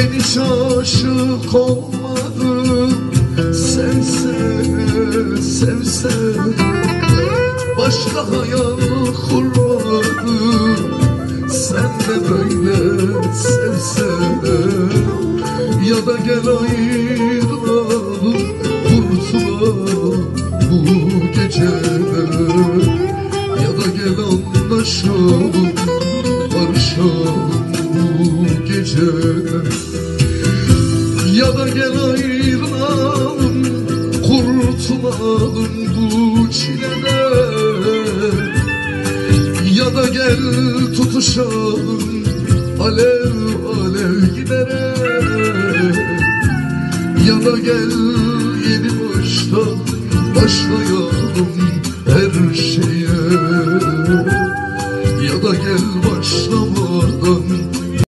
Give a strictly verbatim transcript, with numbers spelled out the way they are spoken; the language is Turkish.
Ben hiç aşık olmadım. Sevse, sevse başka hayal kurmadım. Sen de böyle sevsen ya da gel ayıralım, kurtulalım bu geceden. Ya da gel anlaşalım, barışalım bu geceden. Ya da gel ayıralım, kurtulalım bu çileden. Ya da gel tutuşalım, alev alev giderek. Ya da gel yeni baştan başlayalım her şey.